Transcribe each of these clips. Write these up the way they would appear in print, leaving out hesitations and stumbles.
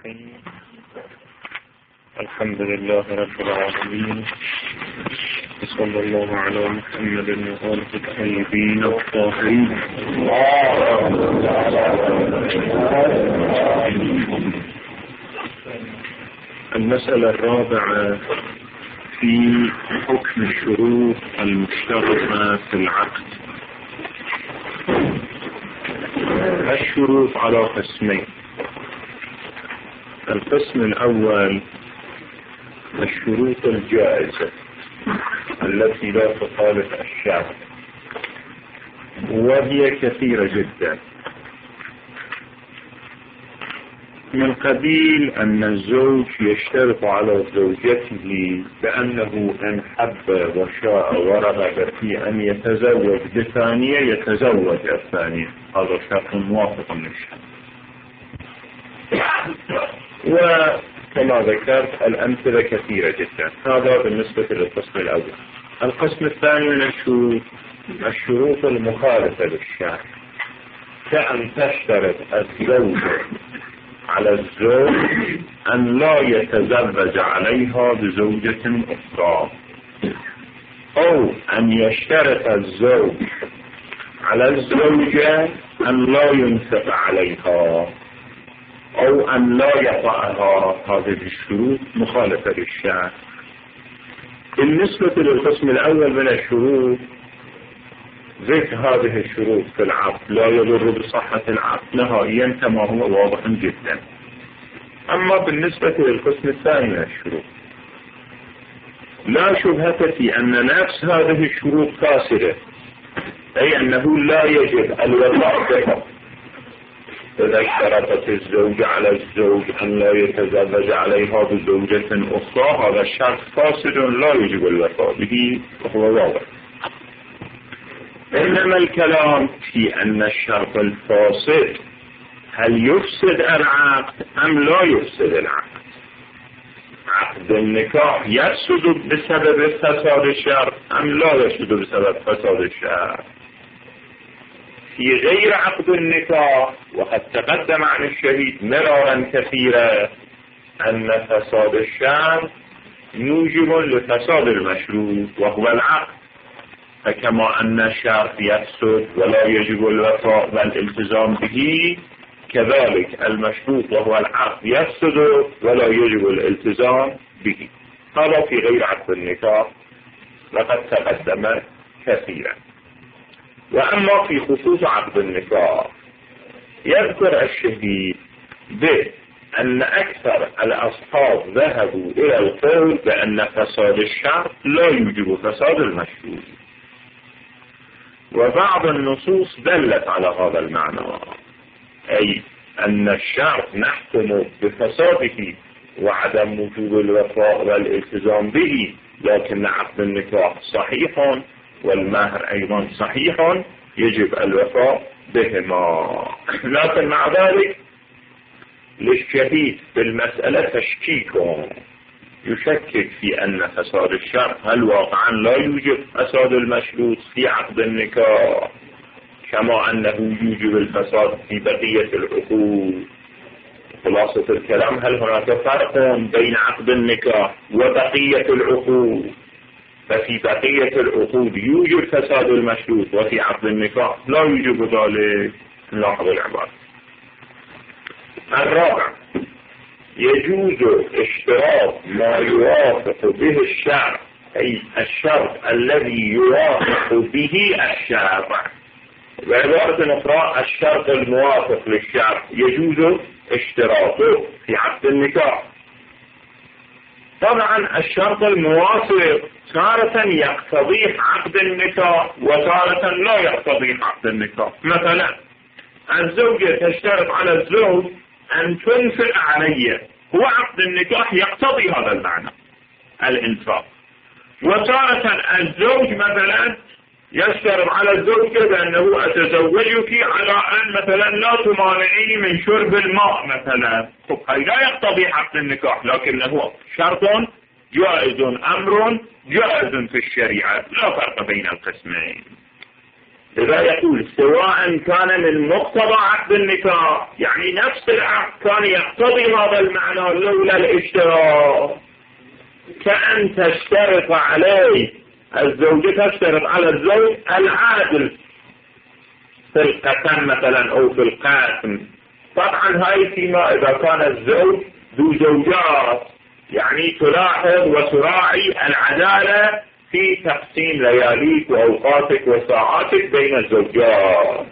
الرحيم. الحمد لله رب العالمين، وصلى الله على محمد وآله الطيبين الطاهرين. المسألة الرابعة في حكم الشروط المشترطة في العقد. الشروط على قسمين: القسم الأول الشروط الجائزة التي لا تخالف الشرع، وهي كثيرة جدا، من قبيل أن الزوج يشترط على زوجته بأنه إن حب وشاء ورغب في أن يتزوج بثانية يتزوج الثانية، هذا شرط موافق للشرع. وكما ذكرت الأمثلة كثيرة جدا. هذا بالنسبة للقسم الأول. القسم الثاني من الشروط المخالفة للشرع، كأن تشترط الزوجة على الزوج أن لا يتزوج عليها بزوجة أخرى، أو أن يشترط الزوج على الزوجة أن لا ينفق عليها أو أن لا يطأها. هذه الشروط مخالفة للشرع. بالنسبة للقسم الأول من الشروط، ذكر هذه الشروط في العقد لا يضر بصحة العقد نهائيا كما هو واضح جدا. أما بالنسبة للقسم الثاني من الشروط، لا شبهة في أن نفس هذه الشروط فاسدة، أي أنه لا يجب الوفاء بها. إذا اشترطت الزوجة على الزوج أن لا يتزوج عليها بزوجة أخرى، هذا الشرط فاسد لا يجب الوفاء به، وهو واضح. إنما الكلام في أن الشرط الفاسد هل يفسد العقد أم لا يفسد العقد. عقد النكاح يفسد بسبب فساد الشرط أم لا يفسد بسبب فساد الشرط. في غير عقد النكاح، وقد تقدم عن الشهيد مرارا كثيرا أن فساد الشرط موجب لفساد المشروط وهو العقد. فكما أن الشرط يفسد ولا يجب الوفاء والالتزام به، كذلك المشروط وهو العقد يفسد ولا يجب الالتزام به. هذا في غير عقد النكاح لقد تقدم كثيرا. وأما في خصوص عقد النكاح، يذكر الشهيد بأن أكثر الأصحاب ذهبوا إلى القول بأن فساد الشرط لا يوجب فساد المشروط، وبعض النصوص دلت على هذا المعنى، أي أن الشرط نحكم بفساده وعدم وجوب الوفاء والالتزام به، لكن عقد النكاح صحيح والمهر أيضا صحيح يجب الوفاء بهما. لكن مع ذلك للشهيد بالمسألة تشكيك، يشكك في أن فساد الشرط هل واقعا لا يوجب فساد المشروط في عقد النكاح كما أنه يوجب الفساد في بقية العقود. خلاصة الكلام: هل هناك فرق بين عقد النكاح وبقية العقود؟ ففي بقية العقود يوجب فساد المشروط، وفي عقد النكاح لا يوجب ذلك. نلاحظ العبارة. الرابع: يجوز اشتراط ما يوافق به الشرع، أي الشرط الذي يوافق به الشرع. بعبارة أخرى، الشرط الموافق للشرع يجوز اشتراطه في عقد النكاح. طبعا الشرط الموافق تارة يقتضي عقد النكاح وتارة لا يقتضي عقد النكاح. مثلا الزوجة تشترط على الزوج أن تنفق علي، هو عقد النكاح يقتضي هذا المعنى الإنفاق. وتارة الزوج مثلا يشترط على الزوجة بأنه أتزوجك على أن مثلا لا تمانعيني من شرب الماء مثلا. لا يقتضي عقد النكاح، لكنه شرط جائز، أمر جائز في الشريعة، لا فرق بين القسمين. إذا يقول سواء كان من مقتضى عقد النكاح، يعني نفس العقد كان يقتضي هذا المعنى لولا الاشتراط، كأن تشترط عليه الزوجة، تشترط على الزوج العادل في القسم مثلا أو في القاسم. طبعا هاي فيما إذا كان الزوج ذو زوجات، يعني تلاحظ وتراعي العدالة في تقسيم لياليك وأوقاتك وساعاتك بين الزوجات.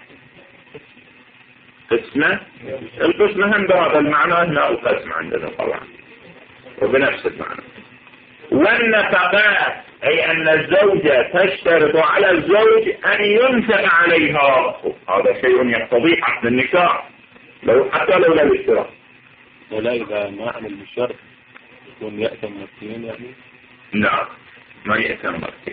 قسمة القسمة هم بهذا المعنى، هنا القسم عندنا طبعا وبنفس المعنى. والنفقات أي أن الزوجة تشترط على الزوج أن ينفق عليها، هذا شيء يقتضي عقد النكاح حتى لو لا الاشتراط. ولا إذا ما عمل بالشرط يكون يأتم مرتين يعني؟ لا، ما يأتم مرتين.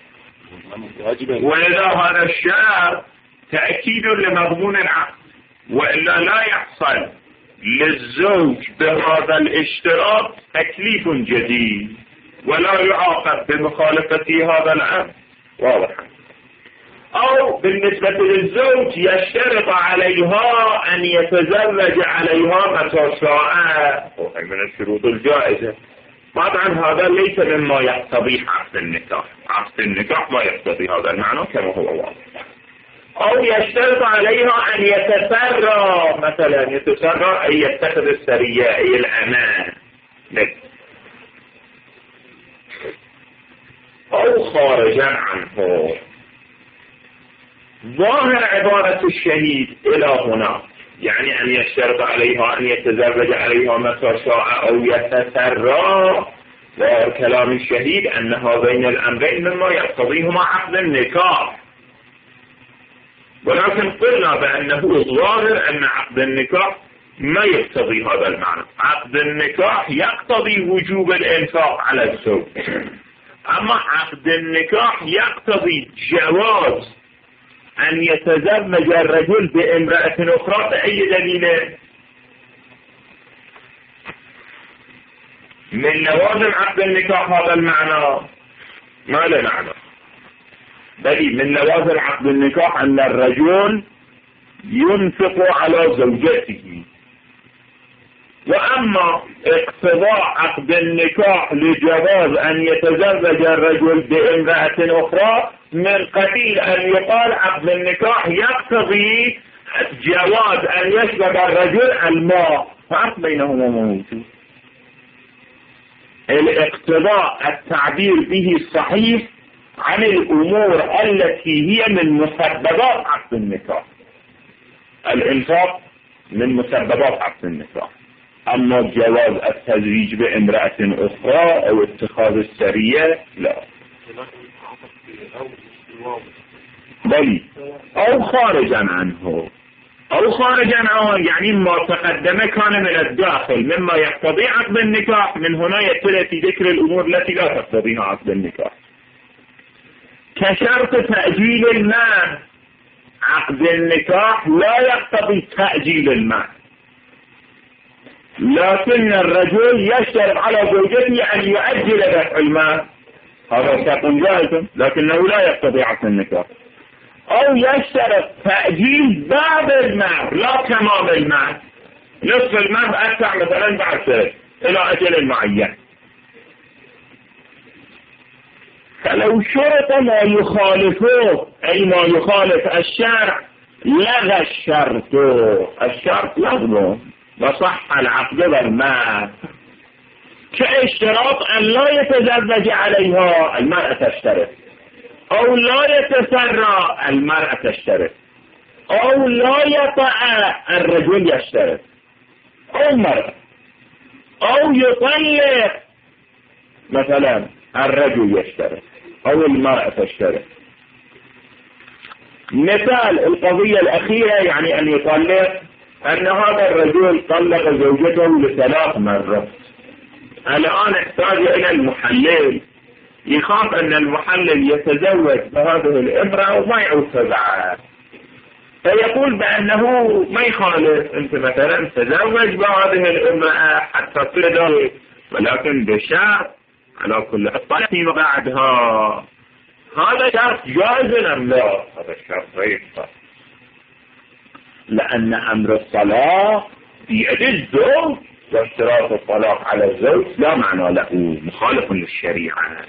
وإذا هذا الشرط تأكيد لمضمون العقد، وإلا لا يحصل للزوج بهذا الاشتراط تكليف جديد ولا يعاقب بمخالفة هذا العقد. واضح؟ أو بالنسبة للزوج يشترط عليها أن يتزوج عليها متى شاء، وهي من الشروط الجائزة. طبعا هذا ليس مما يقتضي عقد النكاح، عقد النكاح ما يقتضي هذا المعنى كما هو واضح. أو يشترط عليها أن يتسرى، مثلا يتسرى أي يتخذ السرية أي الأمان، أو خارجا عنه. ظاهر عبارة الشهيد إلى هنا يعني أن يشترط عليها أن يتزوج عليها متى شاء أو يتسرى، وكلام الشهيد أن هذين الأمرين مما يقتضيهما عقد النكاح. ولكن قلنا بأنه ظاهر أن عقد النكاح ما يقتضي هذا المعنى. عقد النكاح يقتضي وجوب الإنفاق على الزوج، أما عقد النكاح يقتضي جواز أن يتزوج الرجل بامرأة أخرى بأي دليل؟ من لوازم عقد النكاح هذا المعنى ما له معنى، بل من لوازم عقد النكاح أن الرجل ينفق على زوجته. وأما اقتضاء عقد النكاح لجواز أن يتزوج الرجل بامرأة أخرى من قبيل أن يقال عقد النكاح يقتضي جواز أن يشرب الرجل الماء، فرق بينهما موجود. الاقتضاء التعبير به الصحيح عن الأمور التي هي من مسببات عقد النكاح. الإنفاق من مسببات عقد النكاح، أما جواز التزويج بامرأة أخرى أو اتخاذ السرية لا. بل أو خارجا عنه، أو خارجا عنه يعني ما تقدم كان من الداخل مما يقتضي عقد النكاح. من هنا يأتي ذكر الأمور التي لا تقتضيها عقد النكاح، كشرط تأجيل المال. عقد النكاح لا يقتضي تأجيل المال، لكن الرجل يشترط على زوجته أن يؤجل دفع المال، هذا شرط جائز لكنه لا يقتضي عقد النكاح. أو يشترط تأجيل بعض المال لا تمام المال، نصف المال أدفع مثلا بعد سنة إلى أجل معين. فلو شرط ما يخالفه أي ما يخالف الشرع لغى الشرط، الشرط لغوه وصح العقد بالمال. كاشتراط أن لا يتزوج عليها، المرأة تشترط، أو لا يتسرى، المرأة تشترط، أو لا يطأ، الرجل يشترط، أو المرأة، أو يطلق مثلا الرجل يشترط أو المرأة تشترط. مثال القضية الأخيرة يعني أن يطلق، أن هذا الرجل طلق زوجته ل3 مرات، الآن احتاج إلى المحلل، يخاف أن المحلل يتزوج بهذه الامرأة وما يعودها بعد، فيقول بأنه ما يخالف، أنت مثلا تزوج بهذه الامرأة حتى تصل، ولكن بشرط على كل حال بعدها هذا شرط جائز أم لا؟ هذا الشرط غير صحيح، لأن أمر الطلاق بيد الزوج، واشتراط الطلاق على الزوج لا معنى له، مخالف للشريعة.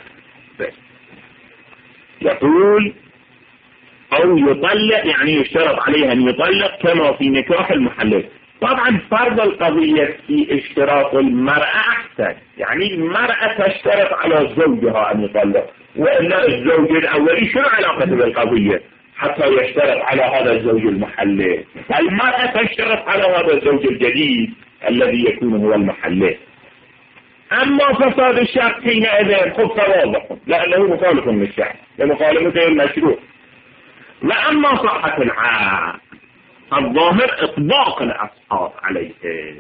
يقول أو يطلق، يعني يشترط عليه أن يطلق كما في نكاح المحلل. طبعا فرض القضية في اشتراط المرأة أحسن، يعني المرأة تشترط على زوجها أن يطلق، وإلا الزوج الأولي شنو علاقة بالقضية حتى يشترط على هذا الزوج المحلل؟ المرأة تشترط على هذا الزوج الجديد الذي يكون هو المحلل. أما فساد الشرط حينئذ خذ واضح، لأنه مخالف للشرع لمخالفته المشروع. وأما صحة العقد الظاهر إطباق الأصحاب عليه،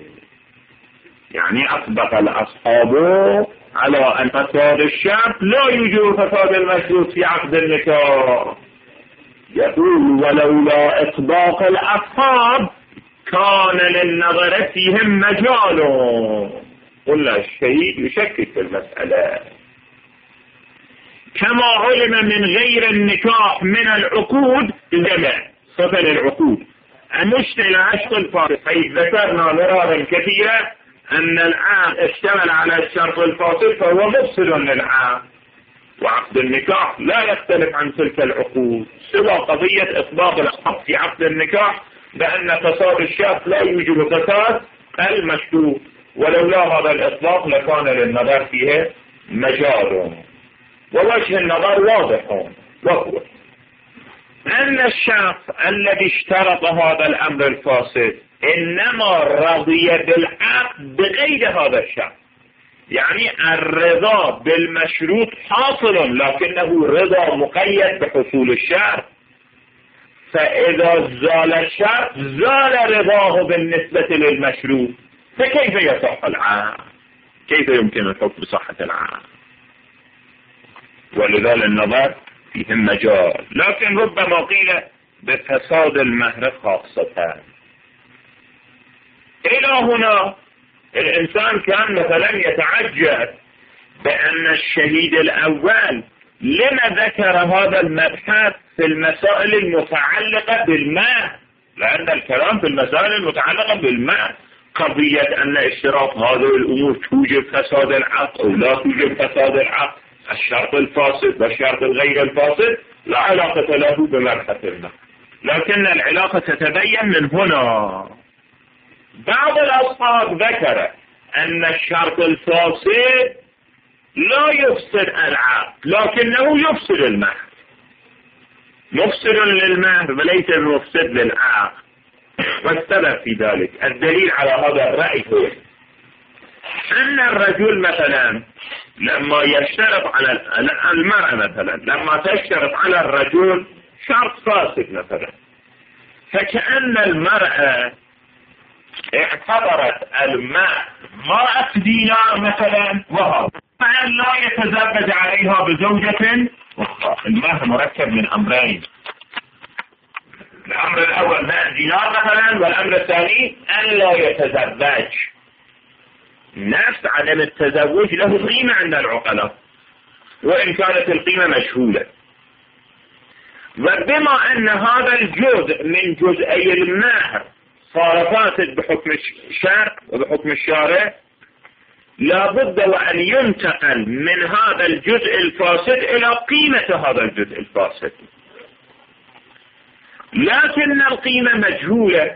يعني أطبق الأصحاب على أن فساد الشرط لا يوجد فساد المشروط في عقد النكاح. يقول ولولا إطباق الأصحاب كان للنظر فيهم مجال. قلنا الشهيد يشكك في المسألة، كما علم من غير النكاح من العقود الجمع صفة العقود المشتمل عشق الفاسد، حيث ذكرنا مرارا كثيرا أن العقد اشتمل على الشرط الفاسد فهو مفسد للعقد، وعقد النكاح لا يختلف عن تلك العقود، سوى قضية إطلاق الحق في عقد النكاح بأن فساد الشرط لا يوجد فساد المشروط، ولولا هذا الإطلاق لكان للنظر فيه مجال. ووجه النظر واضح، وهو أن الشخص الذي اشترط هذا الأمر الفاسد إنما رضي بالعقد بغير هذا الشرط، يعني الرضا بالمشروط حاصل لكنه رضا مقيد بحصول الشرط، فإذا زال الشرط زال رضاه بالنسبة للمشروط، فكيف يصح العقد؟ كيف يمكن الحكم بصحة العقد؟ ولذلك النظر فيهم مجال، لكن ربما قيل بفساد المهر خاصة. إلى هنا الإنسان كان مثلا يتعجب بأن الشهيد الأول لما ذكر هذا المبحث في المسائل المتعلقة بالمهر، لأن الكلام في المسائل المتعلقة بالمهر قضية أن اشتراط هذه الأمور توجب فساد العقد أو لا توجب فساد العقد، الشرط الفاسد والشرط الغير الفاسد لا علاقة له بمبحث المهر، لكن العلاقة تتبين من هنا. بعض الأصحاب ذكر أن الشرط الفاسد لا يفسد العقد لكنه يفسد المهر، مفسد للمهر وليس مفسد للعقد. والسبب في ذلك الدليل على هذا الرأي هو أن الرجل مثلا لما يشترط على المرأة مثلا لما تشترط على الرجل شرط فاسد مثلا، فكأن المرأة اعتبرت المال مرأة دينار مثلا وهو فأن لا يتزوج عليها بزوجة أخرى. المهر مركب من أمرين، الأمر الأول 100 دينار مثلا، والأمر الثاني أن لا يتزوج. نفس عدم التزوج له قيمة عند العقلاء وإن كانت القيمة مجهولة، وبما أن هذا الجزء من جزئي المهر صار فاسد بحكم الشرع وبحكم الشارع، لابد وأن ينتقل من هذا الجزء الفاسد إلى قيمة هذا الجزء الفاسد، لكن القيمة مجهولة.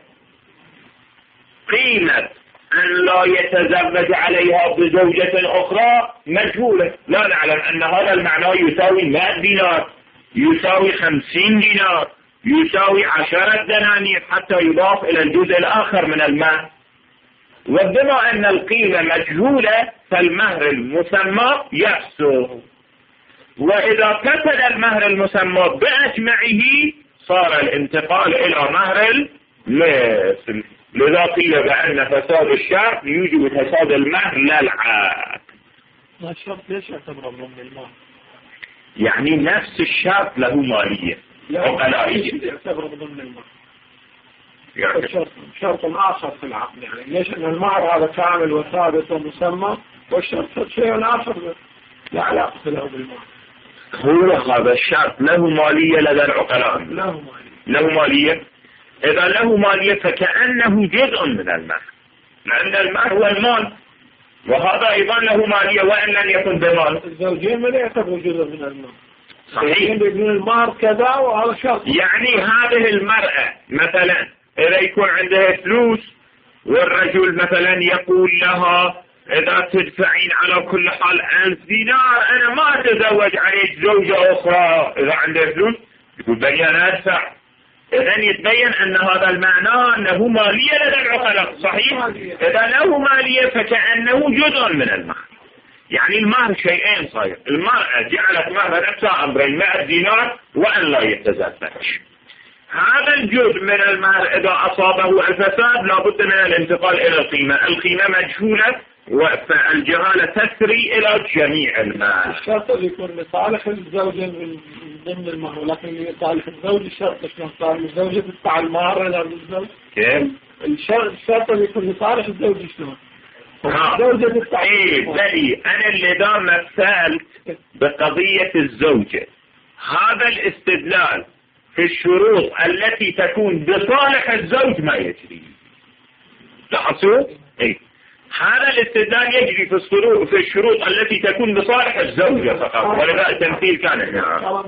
قيمة أن لا يتزوج عليها بزوجة أخرى مجهولة، لا نعلم أن هذا المعنى يساوي 100 دينار، يساوي 50 دينار، يساوي 10 دنانير حتى يضاف إلى الجزء الآخر من المهر. وبما أن القيمة مجهولة فالمهر المسمى يحصل، وإذا فسد المهر المسمى بأجمعه صار الانتقال إلى مهر المثل. لذا قيل بأن فساد الشرط يوجب فساد المهر لا العقد. ما الشرط ليش يعتبر ضمن المهر؟ يعني نفس الشرط له مالية عقلائية يعتبر ضمن المهر، يعني شرط آخر في العقد. يعني ليش أن المهر هذا كامل وثابت ومسمى، والشرط شيء آخر لا علاقة له بالمهر. هو هذا الشرط له مالية لدى العقلاء؟ له مالية. إذا له مالية فكأنه جزء من المال، لأن المال هو المال، وهذا أيضا له مالية وإن لم يكن بمال. الزوجين من يعتبروا جزء من المال. صحيح. يقولون المهر كذا وهذا شرط. يعني هذه المرأة مثلا إذا يكون عندها فلوس والرجل مثلا يقول لها إذا تدفعين على كل حال 1000 دينار أنا ما أتزوج عليك زوجة أخرى إذا عندها فلوس، يقول بني أنا أدفع. إذن يتبين أن هذا المعنى أنه مالية لدى العقلاء. صحيح. إذا له مالية فكأنه جزء من المال. يعني المهر شيئين صحيح. المرأة جعلت مهر نفسها أمرين 100 دينار وأن لا يتزوج. هذا الجزء من المهر إذا أصابه الفساد لابد من الانتقال إلى القيمة. القيمة مجهولة فالجهالة تسري إلى جميع المال. الشرط يكون لصالح الزوجة من ضمن المهر، لكن لصالح الزوج الشرط شلون صار؟ الزوجة تدفع المهر إلى الزوج. كيف؟ الشرط يكون لصالح الزوج شلون؟ الزوجة تدفع. بلي أنا اللي دام مثلت بقضية الزوجة، هذا الاستدلال في الشروط التي تكون بصالح الزوج ما يجري. لاحظوا؟ هذا الاستدلال يجري في الشروط التي تكون بصالح الزوجة فقط، ولذا التمثيل كان هنا.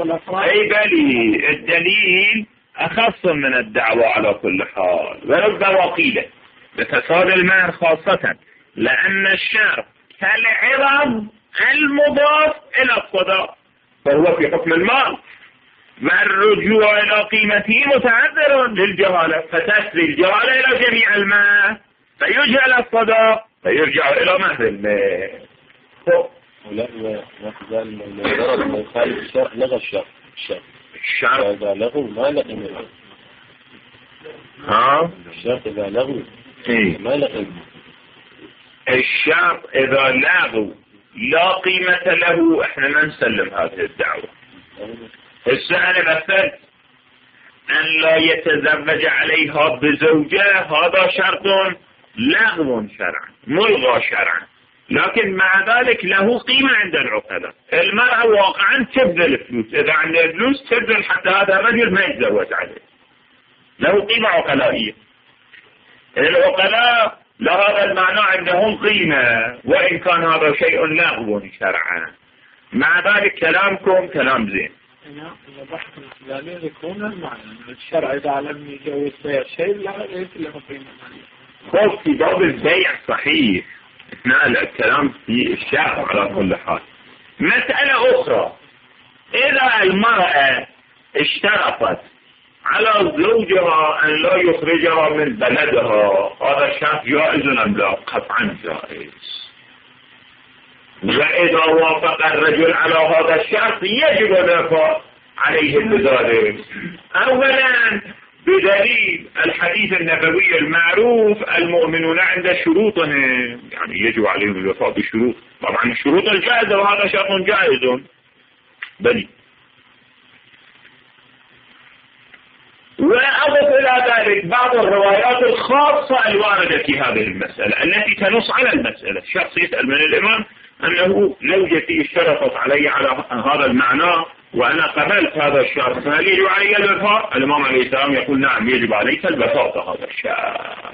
بلي الدليل أخص من الدعوة على كل حال، وربما وقيلة بفساد المال خاصة، لأن الشرط كالعوض المضاف إلى الصداق فهو في حكم المال، مع الرجوع إلى قيمته متعذر للجهالة، فتسري الجهالة إلى جميع المال فيجعل الصداق فيرجع إلى مهر المال. ولا ما يخالف الشرع لغى الشرط إذا لغوا ما لغوا الشرط إذا لغوا ما لغوا الشرط إذا لغوا لا قيمة له، احنا ما نسلم هذه الدعوة. السؤال مثل أن لا يتزوج عليها بزوجة، هذا شرط لغو شرعا ملغى شرعا، لكن مع ذلك له قيمة عند العقلاء. المرأة واقعا تبذل فلوس، إذا عندها فلوس تبذل حتى هذا الرجل ما يتزوج عليه، له قيمة عقلائية. العقلاء لهذا المعنى عندهم قيمة وإن كان هذا شيء لغو شرعا. مع ذلك كلامكم كلام زين. إذا بحث الإسلامي يكون المعنى الشرع إذا لم يجوز بيع شيء ليس له قيمة مالية. خذ في باب البيع صحيح، اثناء الكلام في الشرع على كل حال. مسألة أخرى، إذا المرأة اشترطت على زوجها أن لا يخرجها من بلدها، هذا الشرط جائز أم لا؟ قطعا جائز. وإذا وافق الرجل على هذا الشرط يجب الوفاء عليه بذلك. أولا بدليل الحديث النبوي المعروف المؤمنون عند شروطهم، يعني يجب عليهم الوفاء بالشروط، طبعا الشروط الجائزة وهذا شرط جائز. بل وأضف إلى ذلك بعض الروايات الخاصة الواردة في هذه المسألة التي تنص على المسألة. شخص يسأل من الإمام أنه زوجتي اشترطت علي على هذا المعنى وأنا قبلت هذا الشرط، فهل يجب علي الوفاء؟ الإمام عليه السلام يقول نعم يجب عليك الوفاء هذا الشرط.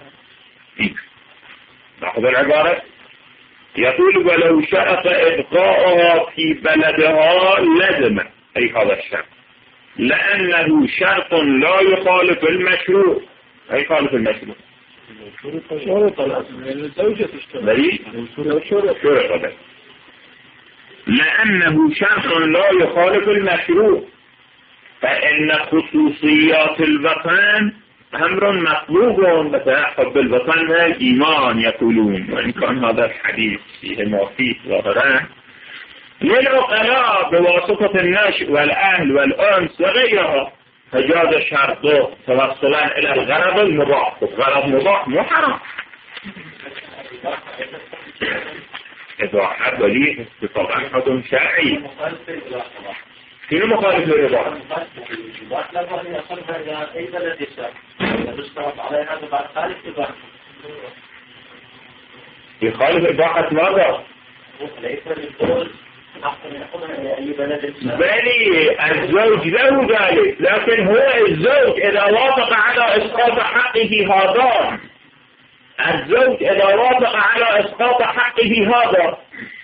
لاحظ العبارة، يقول ولو شرط إبقاءها في بلدها لزم أي هذا الشرط، لأنه شرط لا يخالف المشروع. أي يخالف المشروع؟ شرط لازم لأن الزوجة شرط لأنه شرط لا يخالف المشروع، فإن خصوصيات الوطن أمر مطلوب، وتحب الوطن الإيمان يقولون، وإن كان هذا الحديث فيه ما فيه ظاهرا. للعقلاء بواسطة النشء والأهل والأنس وغيرها فجاز شرطه توصلا إلى الغرض المضاف. الغرض مضاف مو حرام إذا حب لي بطبع حكم شرعي. شنو مخالف للرضا؟ يخالف إباحة ماذا؟ بلي الزوج له ذلك، لكن هو الزوج إذا وافق على إسقاط حقه هذا، الزوج إذا وافق على إسقاط حقه هذا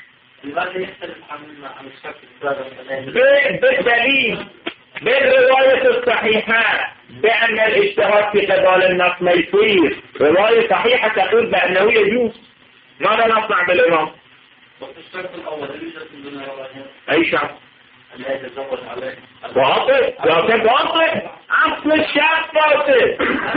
بالدليل بالرواية الصحيحة بأن الاجتهاد في قضاء النص ما يصير. رواية صحيحة تقول بأنه يجوز. ماذا نصنع بالإمام؟ الشرط الأول أي شرط؟ لا يتزوج عليه باطل، لكن باطل أصل الشرط باطل،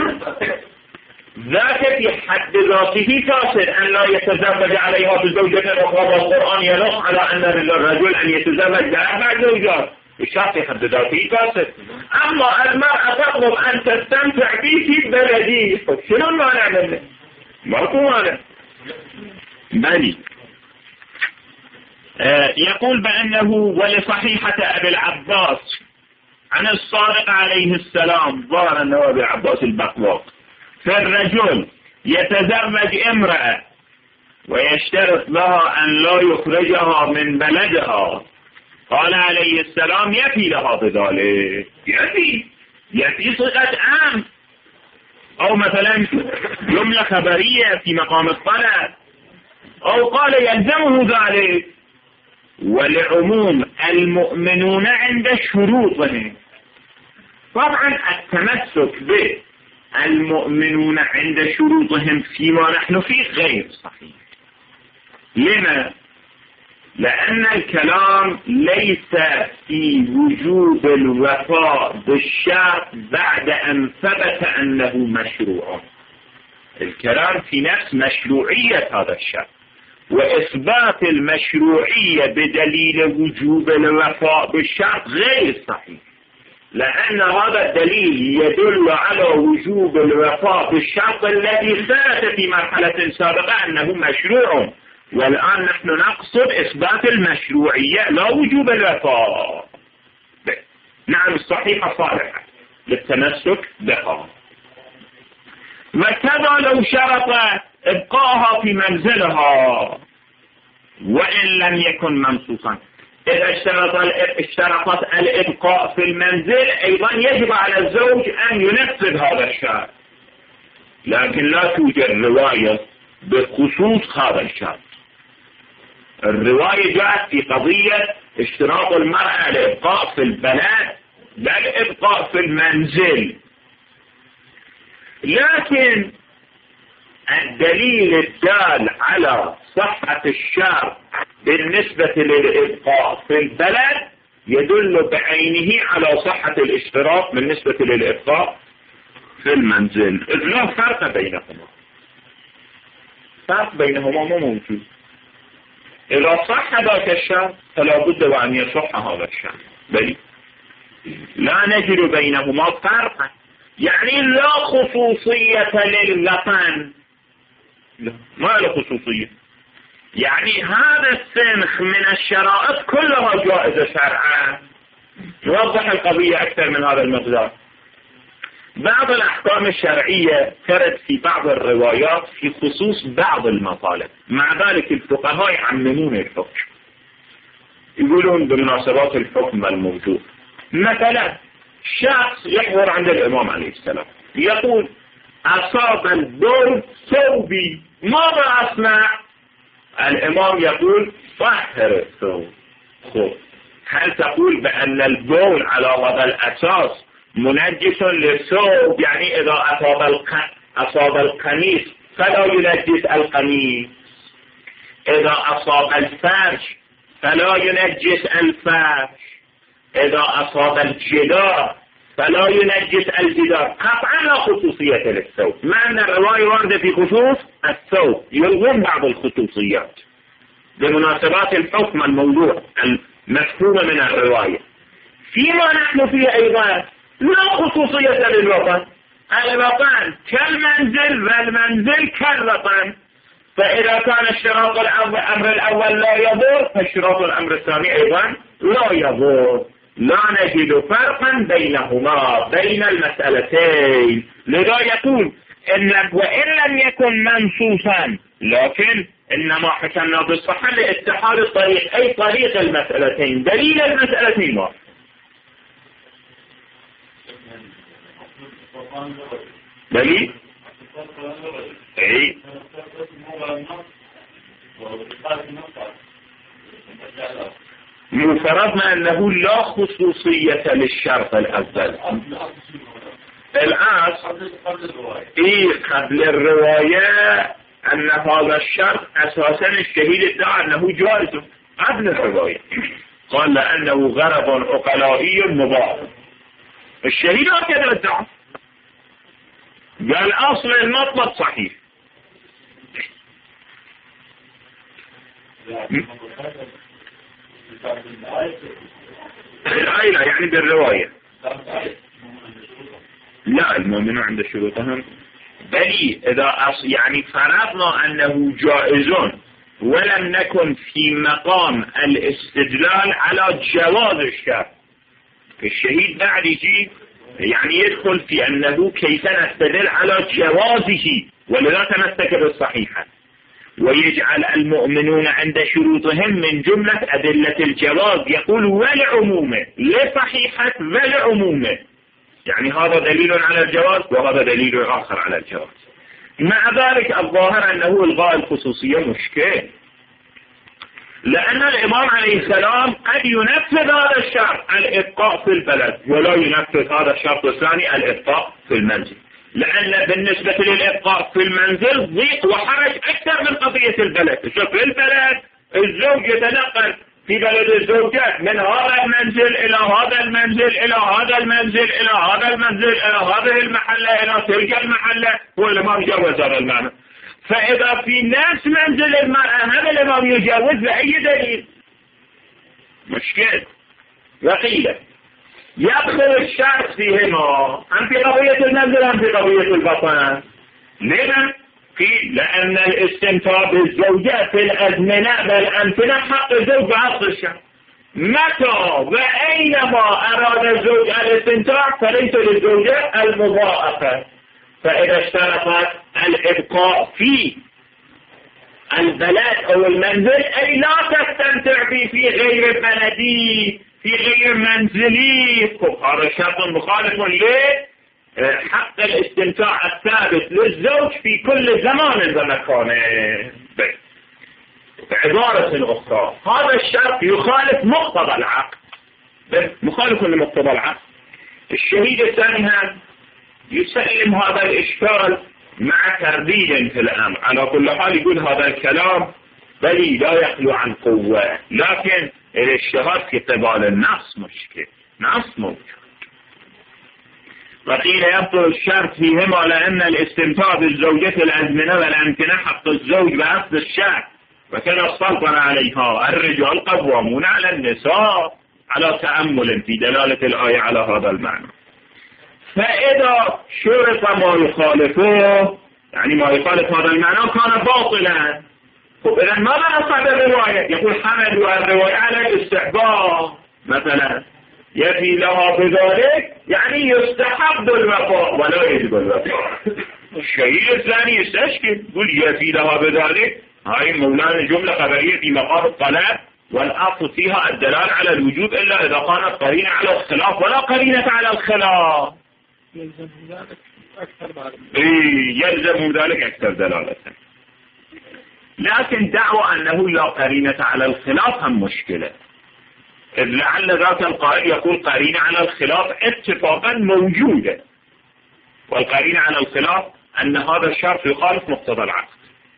ذاك في حد ذاته فاسد أن لا يتزوج عليها بزوجة أخرى، والقرآن ينص على أن الرجل أن يتزوج بأربع زوجات، الشرط في حد ذاته فاسد. أما المرأة تطلب أن تستمتع به في بلدي، شنو المانع منه؟ ماكو مانع. بني يقول بأنه ولصحيحة أبي العباس عن الصادق عليه السلام ظهر أنه أبي العباس البقواق، فالرجل يتزوج امرأة ويشترط لها أن لا يخرجها من بلدها، قال عليه السلام يفي لها بذلك، يفي صيغة عام، أو مثلا جملة خبرية في مقام الطلب، أو قال يلزمه ذلك. ولعموم المؤمنون عند شروطهم، طبعا التمسك بالمؤمنون عند شروطهم فيما نحن فيه غير صحيح. لما؟ لأن الكلام ليس في وجوب الوفاء بالشرط بعد أن ثبت أنه مشروع، الكلام في نفس مشروعية هذا الشرط، وإثبات المشروعية بدليل وجوب الوفاء بالشرط غير صحيح، لأن هذا الدليل يدل على وجوب الوفاء بالشرط الذي ثبت في مرحلة سابقة أنه مشروع، والآن نحن نقصد إثبات المشروعية لا وجوب الوفاء. نعم الصحيحة صالحة للتمسك بها. وكذا لو شرط ابقاها في منزلها وإن لم يكن منصوصا، إذا اشترطت الابقاء في المنزل أيضا يجب على الزوج أن ينفذ هذا الشرط، لكن لا توجد رواية بخصوص هذا الشرط. الرواية جاءت في قضية اشتراط المرأة الابقاء في البلد لا الابقاء في المنزل، لكن الدليل الدال على صحة الشرط بالنسبة للإبقاء في البلد يدل بعينه على صحة الاشتراط بالنسبة للإبقاء في المنزل، إذ لا فرق بينهما، فرق بينهما مو موجود. إذا صح ذاك الشرط فلا بد وأن يصح هذا الشرط، بل لا نجد بينهما فرقا، يعني لا خصوصية للوطن، ما له خصوصية، يعني هذا السنخ من الشرائط كلها جائزة شرعا. نوضح القضية أكثر من هذا المقدار. بعض الأحكام الشرعية ترد في بعض الروايات في خصوص بعض المطالب، مع ذلك الفقهاء يعممون الحكم، يقولون بمناسبات الحكم الموجود. مثلا شخص يحضر عند الإمام عليه السلام يقول أصاب البول ثوبي، ماذا أصنع؟ الإمام يقول طهر الثوب. هل تقول بأن البول على هذا الأساس منجس للثوب، يعني إذا أصاب القميص فلا ينجس القميص، إذا أصاب الفرش فلا ينجس الفرش، إذا أصاب الجدار فلا ينجس الجدار؟ قطعا لا خصوصية للثوب، مع أن الرواية واردة في خصوص الثوب يلغون بعض الخصوصيات بمناسبات الحكم الموضوع المفهومة من الرواية. فيما نحن فيه أيضا لا خصوصية للوطن، الوطن كالمنزل والمنزل كالوطن، فإذا كان اشتراط الأمر الأول لا يضر فاشتراط الأمر الثاني أيضا لا يضر، لا نجد فرقا بينهما بين المسألتين. لذا يقول إن وإن لم يكن منصوصا، لكن إنما حكمنا بالصحة لاتحاد الطريق، أي طريق المسألتين، دليل المسألتين واحد. دليل أي فرضنا أنه لا خصوصية للشرط الأول. الآن قبل الرواية أن هذا الشرط أساسا الشهيد ادعى أنه جائز قبل الرواية، قال لأنه غرض عقلائي مباح. الشهيد هكذا ادعى، قال أصل المطلب صحيح. الآية يعني بالرواية، لا المؤمن عند شروطهم، بل إذا يعني فرضنا أنه جائز ولم نكن في مقام الاستدلال على جواز الشرط، الشهيد بعد يجي يعني يدخل في أنه كيف نستدل على جوازه، ولذا تمسك بالصحيحة، ويجعل المؤمنون عند شروطهم من جملة أدلة الجواز، يقول والعمومة لصحيحة والعمومة، يعني هذا دليل على الجواز وهذا دليل آخر على الجواز. مع ذلك الظاهر أنه إلغاء الخصوصية مشكل، لأن الإمام عليه السلام قد ينفذ هذا الشرط الإبقاء في البلد ولا ينفذ هذا الشرط الثاني الإبقاء في المنزل، لأن بالنسبة للإبقاء في المنزل ضيق وحرج أكثر من قضية البلد. شوف في البلد الزوج يتنقل في بلد الزوجات من هذا المنزل إلى هذا المنزل إلى هذا المنزل إلى هذا المنزل إلى هذه المحلة إلى تلك المحلة، هو الإمام يجوز هذا المعنى. فإذا في نفس منزل المرأة هذا الإمام يجوز بأي دليل؟ مشكل. وقيل يدخل الشرط فيهما، أم في قضية المنزل أم في قضية البطن. لماذا؟ لأن الاستمتاع بالزوجة في الأزمنة والأمكنة حق الزوج بعقد الشرط. متى وأينما أراد الزوج الاستمتاع فليس للزوجة المضاعفة. فإذا اشترطت الإبقاء في البلد أو المنزل أي لا تستمتع به في غير بلدي في غير منزلي، هذا شرط مخالف لحق الاستمتاع الثابت للزوج في كل زمان ومكان. بعبارة أخرى هذا الشرط يخالف مقتضى العقد، مخالف لمقتضى العقد. الشهيد الثاني يسلم هذا الإشكال مع ترديد في الأمر، على كل حال يقول هذا الكلام بل لا يخلو عن قوة، لكن الاشتهاد في قبال النص مشكل، نص موجود. وقيل يبطل الشرط فيهما لأن الاستمتاع بالزوجة الأزمنة والأمكنة حق الزوج بأصل الشرط، وكذا السلطنة عليها الرجال قوامون على النساء، على تأمل في دلالة الآية على هذا المعنى. فإذا شرط ما يخالفه، يعني ما يخالف هذا المعنى كان باطلا. إذا ماذا نصعد الرواية؟ يقول حملوا الرواية على الاستحباب مثلا، يفي لها بذلك يعني يستحب الوفاء ولا يجب الوفاء. الشهيد الثاني يستشكل يقول يفي لها بذلك، هاي مولانا جملة خبرية في مقام الطلب، والأصل فيها الدلال على الوجوب إلا إذا كانت قرينة على الخلاف ولا قرينة على الخلاف. يلزم ذلك أكثر بعد. يلزم ذلك أكثر دلالة. لكن دعوى أنه لا قرينة على الخلاف هم مشكلة، إذ لعل ذاك القائل يقول قرينة على الخلاف اتفاقا موجودة، والقرينة على الخلاف أن هذا الشرط يخالف مقتضى العقد.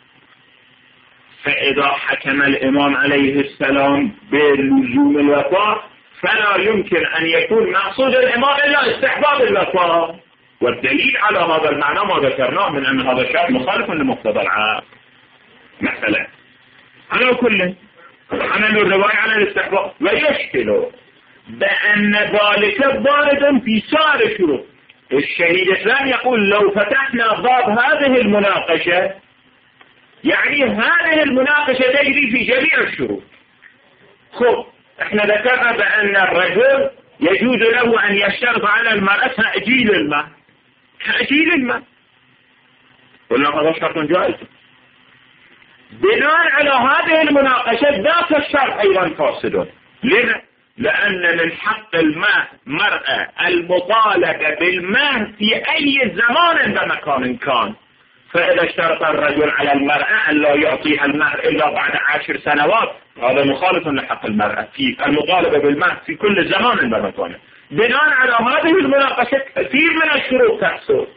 فإذا حكم الإمام عليه السلام بلزوم الوفاء فلا يمكن أن يكون مقصود الإمام إلا استحباب الوفاء، والدليل على هذا المعنى ما ذكرناه من أن هذا الشرط مخالف لمقتضى العقد. مثلا على كل حملوا الرواية على الاستحباب، ويشكل بأن ذلك وارد في سائر شروط. الشهيد الإسلام يقول لو فتحنا باب هذه المناقشة، يعني هذه المناقشة تجري في جميع الشروط. خب احنا ذكرنا بأن الرجل يجوز له أن يشترط على المرأة تأجيل الماء، تأجيل الماء، قلنا هذا شرط جائز. بناء على هذه المناقشة ذاك الشرط أيضا فاسد. لما؟ لأن من حق المرأة المطالبة بالمهر في أي زمان ومكان كان. فإذا اشترط الرجل على المرأة أن لا يعطيها المهر إلا بعد 10 سنوات، هذا مخالف لحق المرأة في المطالبة بالمهر في كل زمان ومكان. بناء على هذه المناقشة كثير من الشروط تحصل.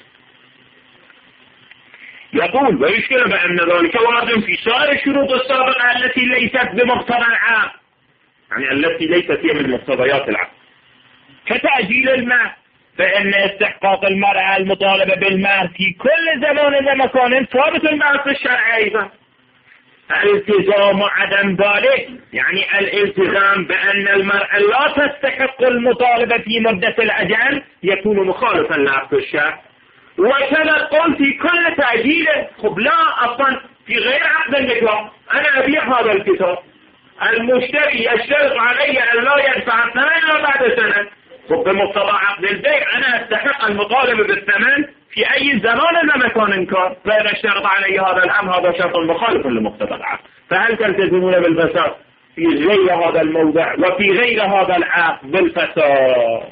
يقول ويشكل بأن ذلك وارد في سائر الشروط السابقة التي ليست بمقتضى العقد، يعني التي ليست هي من مقتضيات العقد، كتأجيل المهر، فإن استحقاق المرأة المطالبة بالمهر في كل زمان ومكان ثابت المهر في الشرع أيضا. الالتزام وعدم ذلك يعني الالتزام بأن المرأة لا تستحق المطالبة في مدة الأجل يكون مخالفا لها في الشرع. وكذا قل في كل تأجيله. خب لا، أصلا في غير عقد النكاح أنا أبيع هذا الكتاب، المشتري يشترط علي أن لا يدفع الثمن إلا بعد سنة. بمقتضى عقد البيع أنا أستحق المطالبة بالثمن في أي زمان ومكان كان. فإذا اشترط علي هذا الأمر هذا شرط مخالف لمقتضى العقد. فهل تلتزمون بالفساد في غير هذا الموضع وفي غير هذا العقد بالفساد؟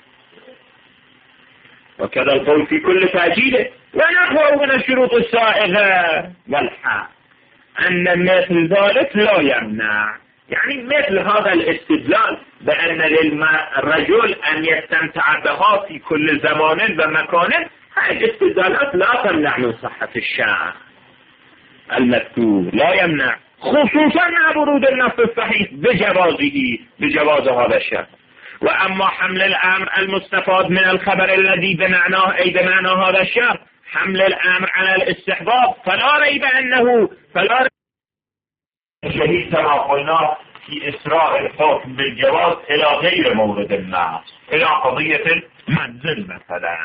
وكذا القول في كل تأجيله. ونحو من الشروط السائغة والحق أن مثل ذلك لا يمنع، يعني مثل هذا الاستدلال بأن للرجل أن يستمتع بها في كل زمان ومكان، هذه الاستدلالات لا تمنع من صحة الشرع المذكور، لا يمنع، خصوصا مع ورود النص الصحيح بجواز هذا الشرع. وأما حمل الأمر المستفاد من الخبر الذي بمعناه أي بمعنى هذا الشرع حمل الأمر على الاستحباب فلا ريب الشديد كما قلنا في إسراء الحكم بالجواز إلى غير مورد النص، إلى قضية المنزل مثلا.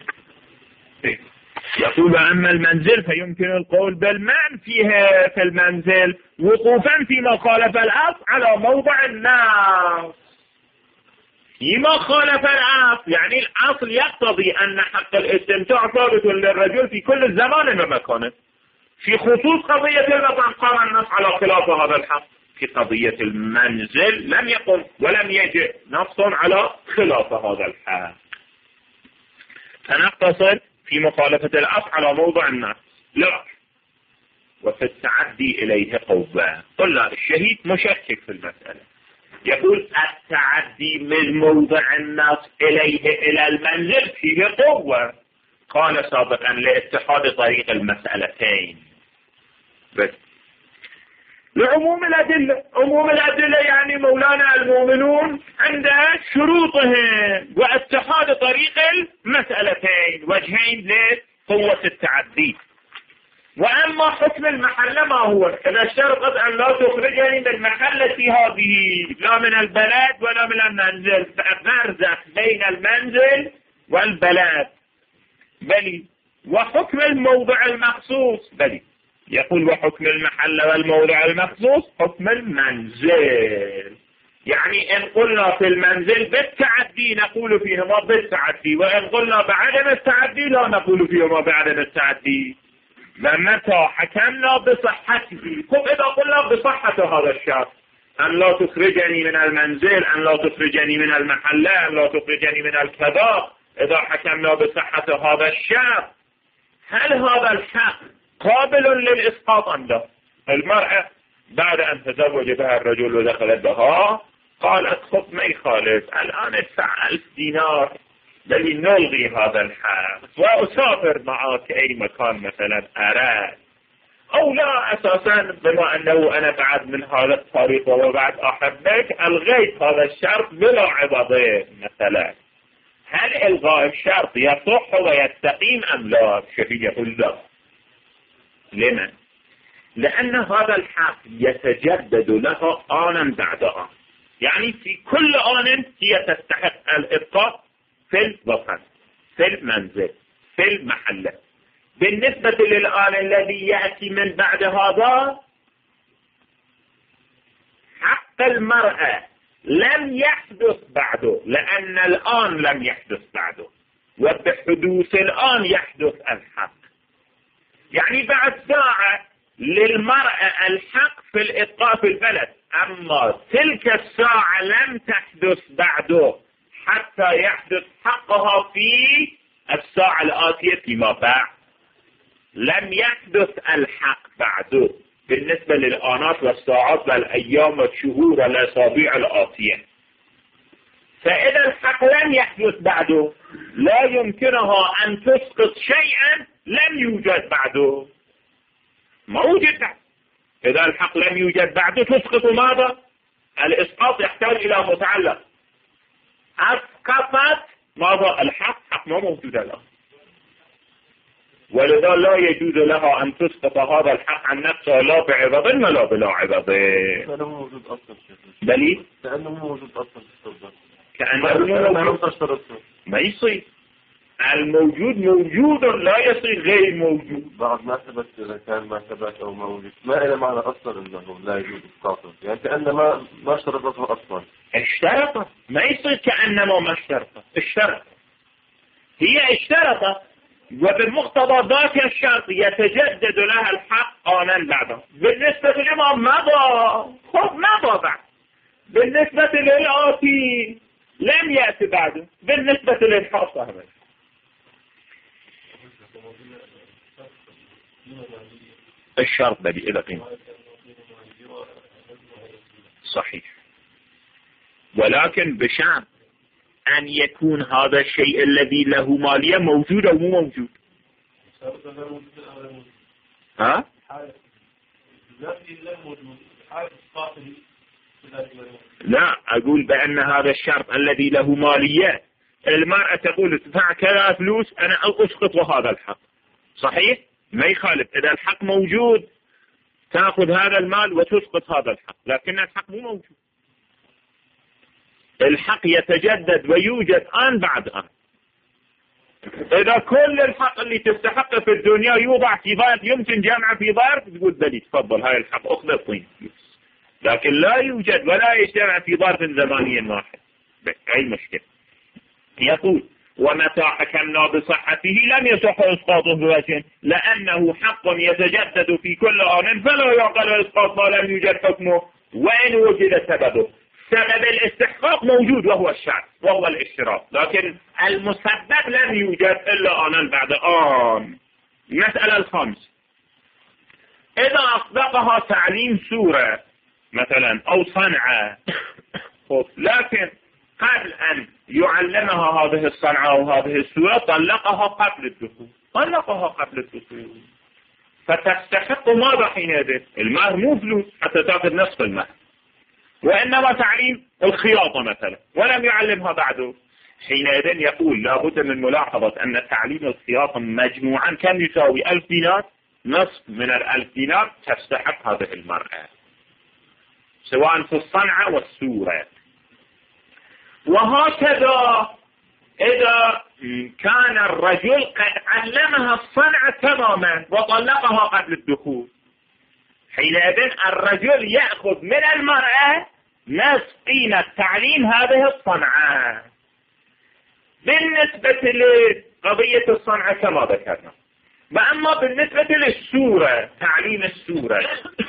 يقول أما المنزل فيمكن القول بالمعنى فيها في المنزل وقوفا فيما خالف الأصل على موضع النص. فيما خالف الأصل يعني الأصل يقتضي أن حق الاستمتاع ثابت للرجل في كل زمان ومكان. في خصوص قضية الوطن قام النص على خلاف هذا الحق. في قضية المنزل لم يقم ولم يجئ نص على خلاف هذا الحق. فنقتصر في مخالفة الأصل على موضع النص. لا، وفي التعدي إليه قوة. قلنا الشهيد مشكك في المسألة، يقول التعدي من موضع النص إليه إلى المنزل فيه قوة. قال سابقا لاتحاد طريق المسألتين بس لعموم الأدلة. عموم الأدلة يعني مولانا المؤمنون عند شروطهم واتحاد طريق المسألتين وجهين لقوة التعدي. وأما حكم المحلة ما هو؟ إذا اشترطت أن لا تخرجني من المحلة هذه لا من البلد ولا من المنزل، فأبرزت بين المنزل والبلد بلي. وحكم الموضع المخصوص بلي. يقول وحكم المحل والموضع المخصوص حكم المنزل. يعني إن قلنا في المنزل بالتعدي نقول فيهما بالتعدي، وإن قلنا بعدم التعدي لا نقول فيهما بعدم التعدي. متى حكمنا بصحته؟ طب إذا قلنا بصحة هذا الشرط أن لا تخرجني من المنزل، أن لا تخرجني من المحلة، أن لا تخرجني من الكذا، إذا حكمنا بصحة هذا الشرط هل هذا الحق قابل للإسقاط أم لا؟ المرأة بعد أن تزوج بها الرجل ودخلت بها قالت خب ما يخالف الآن ادفع 1000 دينار بل نلغي هذا الحق وأسافر معك أي مكان مثلا أراد، أو لا أساسا بما أنه أنا بعد من هذا الطريق وبعد أحبك ألغيت هذا الشرط بلا عوضين مثلا. هل إلغاء الشرط يصح ويستقيم أم لا؟ الشيخ يقول لا. لما؟ لأن هذا الحق يتجدد له آنا بعد آن، يعني في كل آن هي تستحق الإبقاء في الوطن، في المنزل، في المحلة. بالنسبة للآن الذي يأتي من بعد هذا حق المرأة لم يحدث بعده، لأن الآن لم يحدث بعده، وبحدوث الآن يحدث الحق. يعني بعد ساعة للمرأة الحق في الإبقاء في البلد، أما تلك الساعة لم تحدث بعده حتى يحدث حقها في الساعة الآتية فيما بعد. لم يحدث الحق بعده بالنسبة للآنات والساعات والأيام والشهور والأسابيع الآتية. فإذا الحق لم يحدث بعده لا يمكنها أن تسقط شيئا لم يوجد بعده. ما وجد بعد. إذا الحق لم يوجد بعده تسقط ماذا؟ الإسقاط يحتاج إلى متعلق. أسقطت ماذا؟ الحق. حق ما موجود الآن، ولذا لا يجوز لها أن تسقط هذا الحق عن نفسها لا بعوض ولا بلا عوض. كأنه موجود أصلا. بلي؟ كأنه موجود أصلا. كأنه ما يصير. الموجود موجود لا يصير غير موجود. بعد ما ثبت إذا كان ما ثبت أو موجود ما إلى معنى أصلا إنه لا يوجد إسقاطه، يعني كأنما ما اشترطته أصلا. اشترطت، ما يصير كأنما ما اشترطت. اشترط، هي اشترطت، وبالمقتضى ذات الشرط يتجدد لها الحق آنا بعده. بالنسبة للإمام مضى، خب مضى بعد. بالنسبة للآتي لم يأتي بعده. بالنسبة للحاصة هذا الشرط بدي إلى قيمة صحيح، ولكن بشرط أن يكون هذا الشيء الذي له مالية موجود أو مو موجود. ها؟ لا، أقول بأن هذا الشرط الذي له مالية، المرأة تقول تدفع كذا فلوس أنا أسقط هذا الحق، صحيح؟ ما يخالف. إذا الحق موجود تأخذ هذا المال وتسقط هذا الحق، لكن الحق مو موجود. الحق يتجدد ويوجد آن بعد آن. إذا كل الحق اللي تستحقه في الدنيا يوضع في ظرف يمكن جمعه في ظرف، تقول بلي تفضل هاي الحق أخذ الطين، لكن لا يوجد ولا يجتمع في ظرف زماني واحد. أي مشكلة. يقول ومتى حكمنا بصحته لم يصح إسقاطه بوجه، لأنه حق يتجدد في كل آن فلا يعقل إسقاط ما لم يوجد حكمه وإن وجد سببه. سبب الاستحقاق موجود وهو الشرط وهو الاشتراط، لكن المسبب لم يوجد إلا آنا بعد آن. مسألة الخامس، إذا أصدقها تعليم سورة مثلا أو صنعة، لكن قبل أن يعلمها هذه الصنعة أو هذه السورة طلقها قبل الدخول، طلقها قبل الدخول، فتستحق ماذا حينئذ؟ المهر مو فلوس حتى تأخذ نصف المهر، وإنما تعليم الخياطة مثلا ولم يعلمها بعده. حينئذ يقول لابد من ملاحظة أن تعليم الخياطة مجموعا كم يساوي 1000 دينار، نصف من 1000 دينار تستحق هذه المرأة سواء في الصنعة والسورة. وهكذا إذا كان الرجل قد علمها الصنعة تماما وطلقها قبل الدخول، حينئذ الرجل يأخذ من المرأة نصف قيمة تعليم هذه الصنعة. بالنسبة لقضية الصنعة كما ذكرنا، وأما بالنسبة للسورة تعليم السورة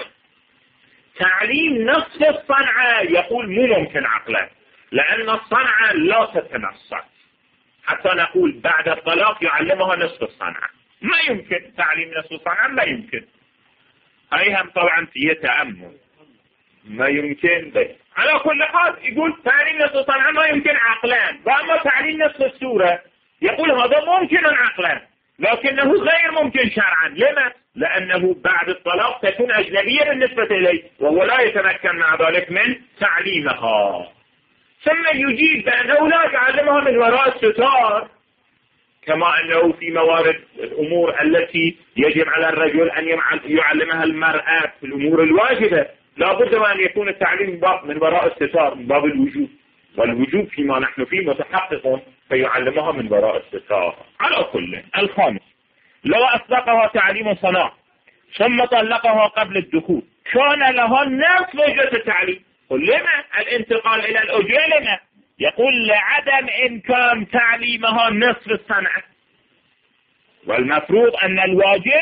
تعليم نصف الصنعة يقول مو ممكن عقلا، لأن الصنعة لا تتنصف حتى نقول بعد الطلاق يعلمها نصف الصنعة. ما يمكن تعليم نصف الصنعة، لا يمكن. هاي هم طبعا فيه تأمل، ما يمكن بي. على كل حال يقول تعليم نصف الصنعة ما يمكن عقلا، وأما تعليم نصف السورة يقول هذا ممكن عقلا لكنه غير ممكن شرعا. لما؟ لأنه بعد الطلاق تكون أجنبية بالنسبة إليه وهو لا يتمكن مع ذلك من تعليمها. ثم يجيب بأنه لا يعلمها من وراء الستار، كما أنه في موارد الأمور التي يجب على الرجل أن يعلمها المرأة في الأمور الواجبة لا بد أن يكون التعليم من وراء الستار من باب الوجوب، والوجوب فيما نحن فيه متحقق فيعلمها من وراء الستار. على كل. الخامس، لو أصدقها تعليم صناعة ثم طلقها قبل الدخول كان لها نصف أجرة التعليم. لما الانتقال إلى الأجرة؟ لما؟ يقول لعدم إمكان تعليمها نصف الصنعة، والمفروض أن الواجب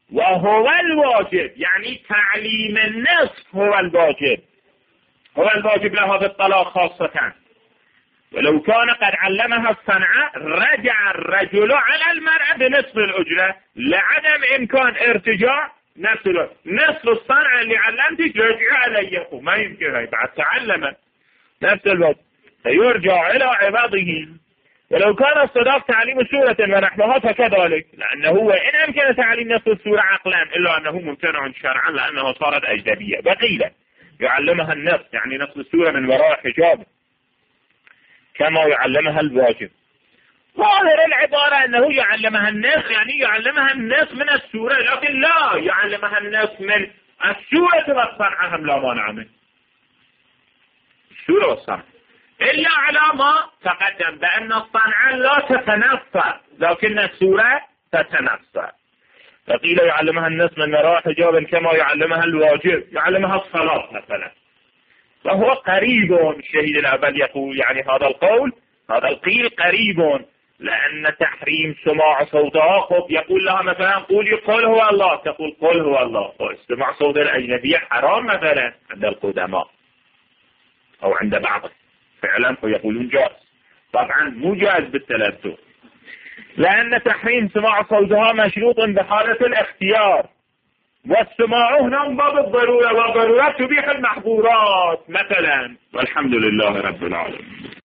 وهو الواجب، يعني تعليم النصف هو الواجب، هو الواجب لها بالطلاق خاصة. ولو كان قد علمها الصنعة رجع الرجل على المرأة بنصف الأجرة لعدم إمكان ارتجاع نصف الصنعة اللي علمتك رجع علي، وما يمكن هاي بعد تعلم نفس الوقت فيرجع إلى عباده. ولو كان الصداق تعليم سورة ونحوها فكذلك، لأنه هو إن أمكن تعليم نصف السورة عقلا إلا أنه ممتنع شرعا لأنه صارت أجنبية. بقيلة يعلمها النصف يعني نصف السورة من وراء حجاب كما يعلمها الواجب. ظاهر العبارة أنه يعلمها النصف يعني يعلمها النصف من السورة، لكن لا يعلمها النصف من السورة والصنعة، هم لا مانع منه السورة والصنعة، إلا على ما تقدم بأن الصنعة لا تتنصر لكن السورة تتنصر. فقيل يعلمها النصف من وراء حجاب كما يعلمها الواجب، يعلمها الصلاة مثلا. فهو قريب، الشهيد الأول يقول يعني هذا القول هذا القيل قريب، لأن تحريم سماع صوتها خب يقول لها مثلا قولي قل هو الله، تقول قل هو الله، استماع صوت الأجنبية حرام مثلا عند القدماء أو عند بعض فعلا فيقولون جائز، طبعا مو جائز بالتلذذ، لأن تحريم سماع صوتها مشروط بحالة الاختيار، والسماع هنا من باب الضرورة، والضرورات تبيح المحظورات مثلا. والحمد لله رب العالمين.